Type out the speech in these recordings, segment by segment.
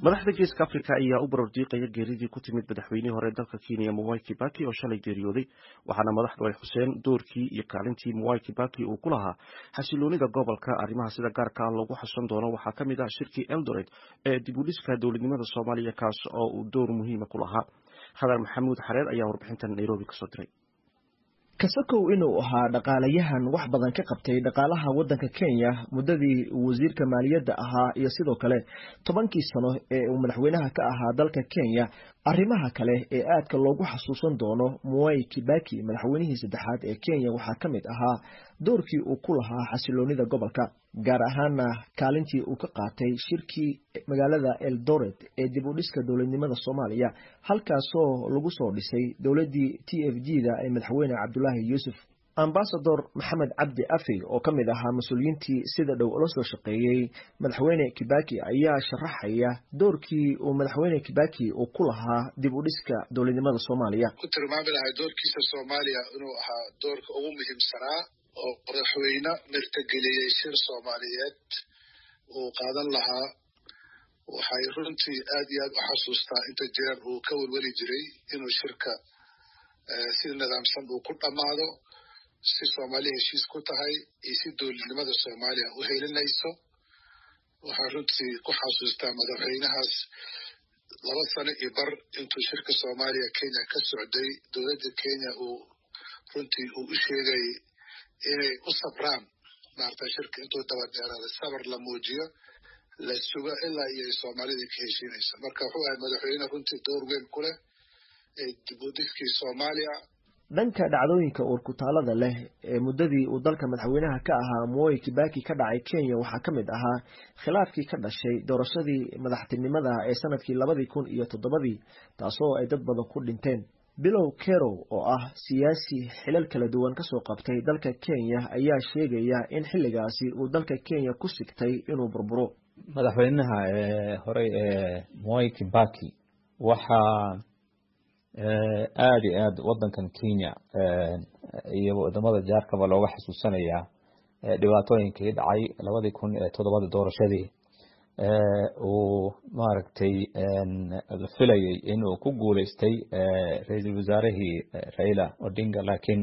madaxda geeska Afrika ayaa u barordiiqaya geeridii ku timid madaxweynihii hore dalka Kenya Mwai Kibaki oo shalay geeriyooday waxaana madaxdu ay xuseen doorkii iyo kaalintii Mwai Kibaki uu ku lahaa xasiloonida gobolka. arrimaha sida gaarka lagu xusan doono waxaa ka mid ah shirkii Eldoret ee dib u dhiska dowladnimada Soomaaliya kaas oo uu door muhiim ah ku lahaa. Khadar Maxamuud Xareed ayaa warbixintan Nairobi ka soo diray. kasakow inuu ahaa dhaqaalayahan wax badan ka qabtay dhaqaalaha waddanka Kenya muddadii wasiirka maaliyadda ahaa iyo sidoo kale 10 sano ee uu madaxweynaha ka ahaa dalka Kenya. arrimaha kale ee aadka loogu xasuusan doono Mwai Kibaki madaxweynihii saddexaad ee Kenya waxaa ka mid ahaa doorkii uu ku lahaa xasiloonida gobolka, gaar ahaana kaalintii uu ka qaatay shirkii magaalada Eldoret ee dib u dhiska dowladnimada Soomaaliya, halkaasoo lagu soo dhisay dowladdii TFG-da ee madaxweyne Cabdullaahi Yuusuf. Ambassador Maxamed Cabdi Afey oo ka mid ahaa mas'uuliyiintii sida dhow ula soo shaqeeyay madaxweyne Kibaki ayaa sharaxaya doorkii uu madaxweyne Kibaki uu ku lahaa dib u dhiska dowladnimada Soomaaliya. ku tilmaami lahaa doorkiisa Soomaaliya inuu ahaa doorka ugu muhiimsanaa oo madaxweyne martigeliyay shir Soomaaliyeed uu qaadan lahaa. waxay runtii aad iyo aad u xasuustaa inta jeer uu ka walwali jiray inuu shirka si nidaamsan uu ku dhammaado, si Soomaaliya heshiis ku tahay iyo si dowladnimada Soomaaliya u helinayso. waxaa runtii ku xasuustaa madaxweynahaas 2 sano iyo bar intuu shirka Soomaaliya Kenya ka socday, dowladda Kenya uu runtii uu u sheegay inay u sabraan maarta shirka intuu daba dheeraada sabar la muujiyo la sugo ilaa iyo Soomaalida ka heshiinayso. marka wuxuu ahaa madaxweyne runtii door weyn ku leh dib u dhiskii Soomaaliya. dhanka dhacdooyinka urkutaalada leh ee muddadii uu dalka madaxweynaha ka ahaa Mwai Kibaki ka dhacay Kenya waxaa ka mid ahaa khilaafkii ka dhashay doorashadii madaxtinimada ee sanadkii 2007 taasoo ay dad badan ku dhinteen. Bilow Kerow oo ah siyaasi xilal kala duwan kasoo qabtay dalka Kenya ayaa sheegaya in xilligaasi uu dalka Kenya ku sigtay inuu burburo. madaxweynaha hore Mwai Kibaki waxaa aad wadankan Kenya iyo wadamada jaarkaba looga xasuusanayaa dhibaatooyinkii dhacay 2007 doorashadii uu maaragtay la filayay inuu ku guuleystay ra'iisul wasaarihii Raila Odinga, laakiin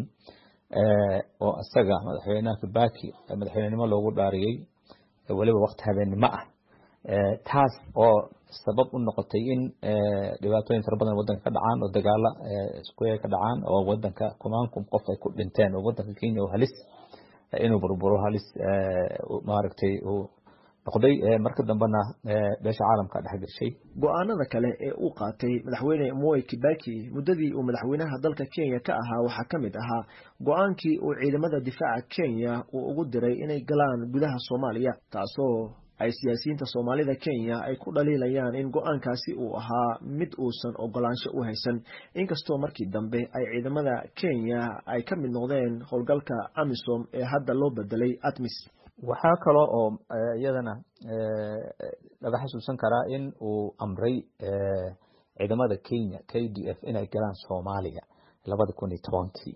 oo asaga madaxweynaha Kibaki madaxweynenimo loogu dhaariyay waliba waqti habeenimo ah, taas oo sabab u noqotay in dhibaatooyin fara badan wadanka ka dhacaan oo dagaalo isku ka dhacaan oo wadanka kumaankum qof ay ku dhinteen oo wadanka Kenya oo halis inuu burburo halis maaragtay uu noqday. marka dambena beesha caalamka dhex gashay. go'aanada kale ee uu qaatay madaxweyne Mwai Kibaki muddadii uu madaxweynaha dalka Kenya ka ahaa waxaa ka mid ahaa go'aankii uu ciidamada difaaca Kenya uu ugu diray inay galaan gudaha Soomaaliya, taasoo ay siyaasiyiinta Soomaalida Kenya ay ku dhaliilayaan in go'aankaasi uu ahaa mid uusan ogolaansho u haysan, inkastoo markii dambe ay ciidamada Kenya ay ka mid noqdeen howlgalka AMISOM ee hadda loo bedelay ATMIS. waxaa kaloo oo iyadana laga xasuusan karaa in uu amray ciidamada Kenya KDF inay galaan Soomaaliya 2010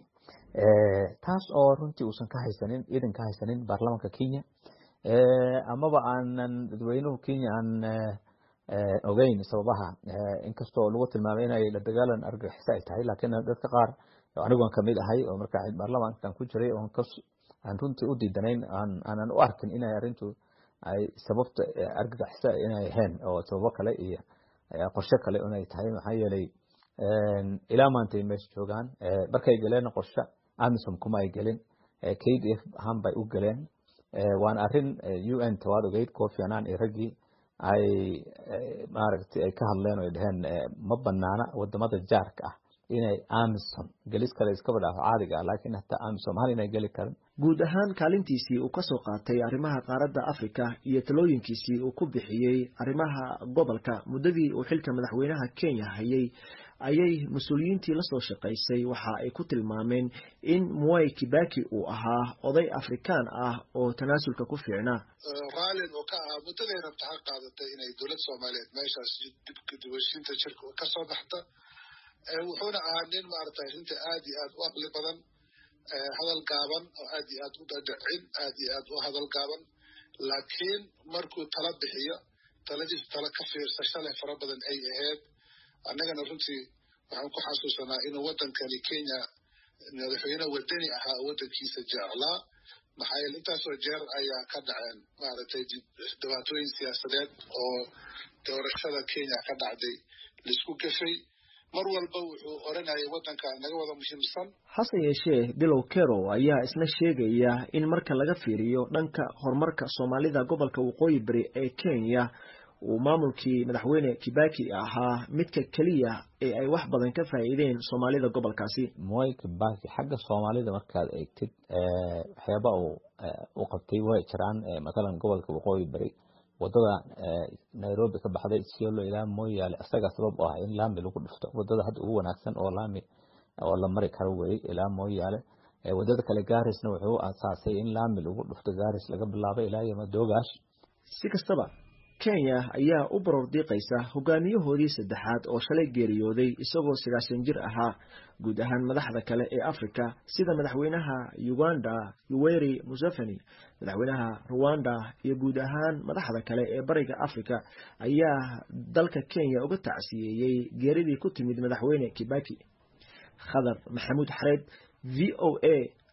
taas oo runtii uusan ka haysanin idin ka haysanin baarlamaanka Kenya amaba aanan dadweynuhu Kenya aan ogeyn sababaha, inkastoo lagu tilmaamay inay la dagaalan argagixis ay tahay, laakiin dadka qaar anigu kamid ahay oo marka baarlamaankan ku jiray oo aan runtii u diidanayn aanan u arkin inay arintu ay sababta argagixisa inay ahayn oo sababo kale iyo qorshe kale inay tahay. maxaa yeelay ilaa maanta meesha joogaan markay galeen qorshe AMISOM kuma ay gelin, KDF ahaan bay u galeen. waana arin UN tawaad ogeyd Kofi Annan iyo raggii ay maaragtay ay ka hadleen oo dhaheen ma banaana wadamada jaarka ah inay AMISOM galis kale iska badhaafo caadiga ah, laakiin hatta AMISOM hal inay gali karin. guud ahaan kaalintiisii uu ka soo qaatay arrimaha qaaradda Afrika iyo talooyinkiisii uu ku bixiyay arrimaha gobolka muddadii uu xilka madaxweynaha Kenya hayay ayay mas'uuliyiintii la soo shaqeysay waxa ay ku tilmaameen in Mwai Kibaki uu ahaa oday Afrikaan ah oo tanaasulka ku fiicnaa. raalin oo ka ahaa muddadii rabta ha qaadatay inay dowlad Soomaaliyeed meeshaas dib u heshiinta shirka ka soo baxda. wuxuuna ahaa nin maaragtay runtii aad iyo aad u aqli badan, hadal gaaban oo aad iyo aad u dhadhicin, aad iyo aad u hadal gaaban, laakiin markuu tala bixiyo tala ka fiirsasho leh fara badan ay ahayd annagana runtii waxaan ku xasuusanaa inuu waddankani Kenya madaxweyne wadani ahaa waddankiisa jeclaa maxaa yeelay intaasoo jeer ayaa ka dhaceen maaragtay dhibaatooyin siyaasadeed oo doorashada Kenya ka dhacday laisku gafay mar walba wuxuu oranayay waddanka naga wada muhiimsan. hase yeeshee Bilow Kero ayaa isna sheegaya in marka laga fiiriyo dhanka horumarka Soomaalida gobolka Waqooyi Bari ee Kenya uu maamulkii madaxweyne Kibaki ahaa midka kaliya ee ay wax badan ka faa'iideen Soomaalida gobolkaasi. Mwai Kibaki xagga Soomaalida markaad eegtid waxyaaba uu qabtay way jiraan matalan gobolka Waqooyi Bari wadada Nairobi ka baxday Isiolo ilaa Moyale asaga sabab ah in laami lagu dhufto wadada hadda ugu wanaagsan oo laami oo la mari karo way ilaa Moyale wadada kale Garisna wuxuu aasaasay in laami lagu dhufto Garis laga bilaabo ilaa Madoogash. Si kastaba Kenya ayaa u baroor diiqaysa hogaamiyahoodii saddexaad oo shalay geeriyooday isagoo 90 jir ahaa guud ahaan madaxda kale ee Afrika sida madaxweynaha Uganda Yoweri Museveni, madaxweynaha Rwanda iyo guud ahaan madaxda kale ee bariga Afrika ayaa dalka Kenya uga tacsiyeeyay geeridii ku timid madaxweyne Kibaki. Khadar Maxamuud Xareed VOA